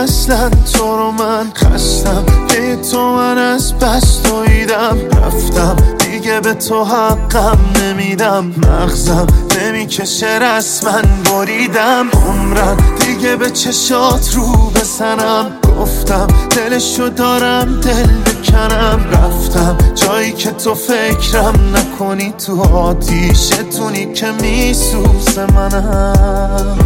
اصلا تو رو من خستم به تو من از بس دویدم رفتم دیگه به تو حقم نمیدم مغزم نمیکشه رسما بریدم عمرم دیگه به چشات رو بزنم گفتم دلشو دارم دل بکنم رفتم جایی که تو فکرم نکنی تو آتیشتونی که میسوزه منم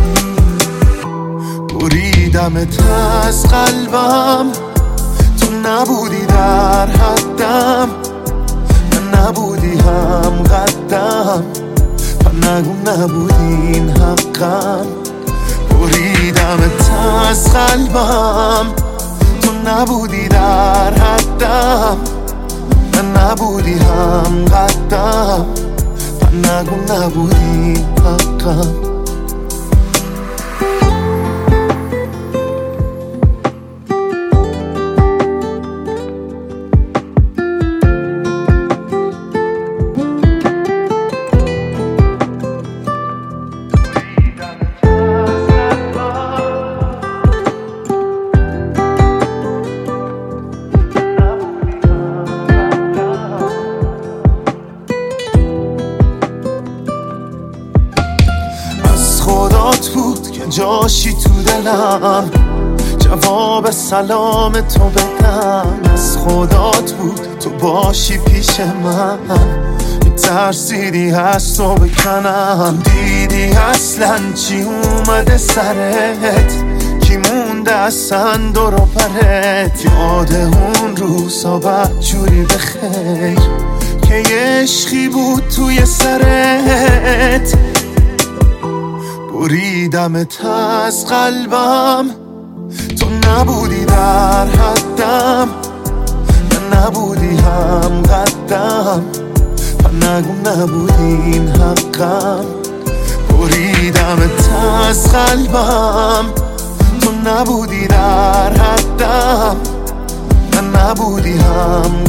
بریدمت از قلبم تو نبودی در حدم من نبودی هم قدم و نگو نبودین حقم بریدمت از قلبم تو نبودی در حدم من نبودی هم قدم و نگو نبودین حقم خدات بود که جاشی تو دلم جواب سلام تو بدم از خدات بود تو باشی پیش من ترسیدی از تو بکنم دیدی اصلا چی اومده سرت کی مونده اصلا دور و برت یاد اون روزا بدجوری بخیر که یه عشقی بود توی سرت بریدمت از قلبم تو نبودی در حدم من نبودی هم قدم و نگو نبودین حقم بریدمت از قلبم تو نبودی در حدم من نبودی هم